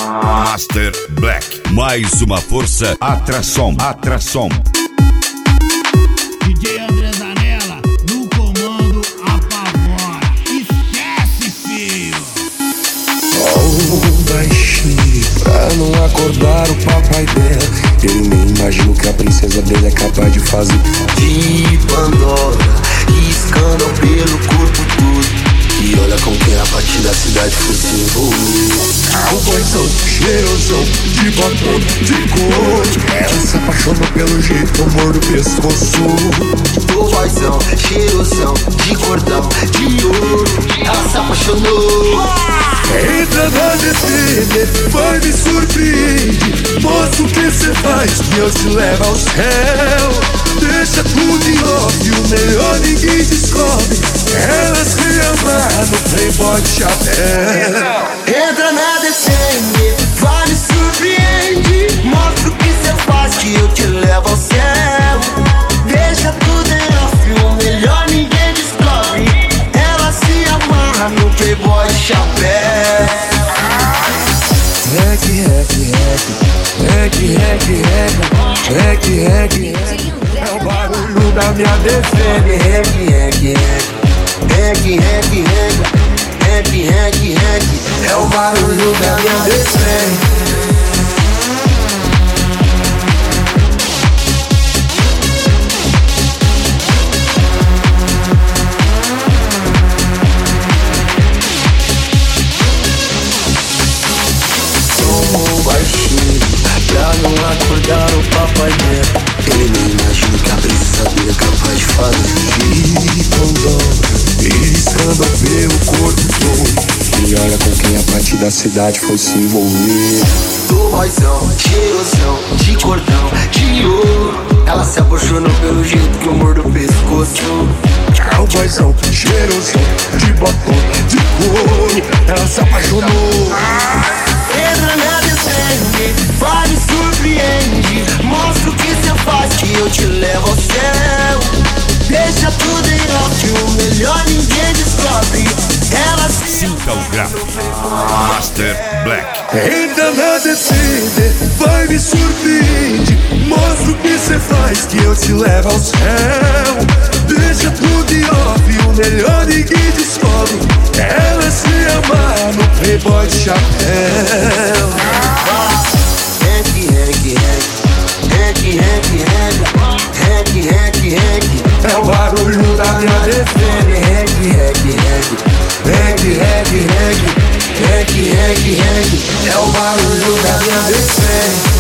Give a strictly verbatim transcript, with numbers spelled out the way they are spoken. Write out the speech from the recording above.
Master Black. Mais uma força. Atração, atração. D J André Zanella, no comando, apavora. Esquece, filho. Oh, baixinho, pra não acordar o papai dela. Eu nem imagino que a princesa dele é capaz de fazer. De Pandora, riscando pelo corpo todo. E olha com quem a partir da cidade foi se envolver. Cowboyzão, cheirosão, de batom, de cor. Ela se apaixonou pelo jeito que eu mordo o pescoço. Cowboyzão, cheirosão, de cordão, de ouro. Ela se apaixonou. Entra na D T, vai me surpreende. Mostra o que cê faz, que eu te levo ao céu. Deixa tudo em off, o melhor ninguém descobre. Ela se ama no Playboy de chapéu. Entra na D T, vai me surpreende. Mostra o que cê faz, que eu te levo ao céu. Deixa tudo em off, o melhor ninguém descobre. Ela se amarra no Playboy de chapéu. Rec, rec, rec, rec, rec, rec, rec, rec. É o barulho da minha D C. Rec, rec, rec, rec, rec, rec, rec, rec. É o barulho da minha D C. Pra não acordar o papai dela. Ele nem imagina que a princesa dele é capaz de fazer. E quando riscando pelo corpo todo. E olha com quem a partir da cidade foi se envolver. Cowboyzão, cheirosão, de cordão, de ouro. Ela se apaixonou pelo jeito que eu mordo o pescoço. Cowboyzão, cheirosão, de batom, de couro. Ela se apaixonou. Entra na D C, vai me surpreende. Mostra o que cê faz, que eu te levo ao céu. Deixa tudo em off, o melhor ninguém descobre. Ela se Sinta o gráfico. Master Black. Entra na D C, vai me surpreende. Mostra o que cê faz, que eu te levo ao céu. Deixa tudo em off, o melhor ninguém descobre. Ela se ama no Playboy de chapéu. Rec, rec, rec, rec, rec, rec, rec, rec. É o barulho da minha D C. Rec, rec, rec, rec, rec, rec, rec, rec, rec. É o barulho da minha D C.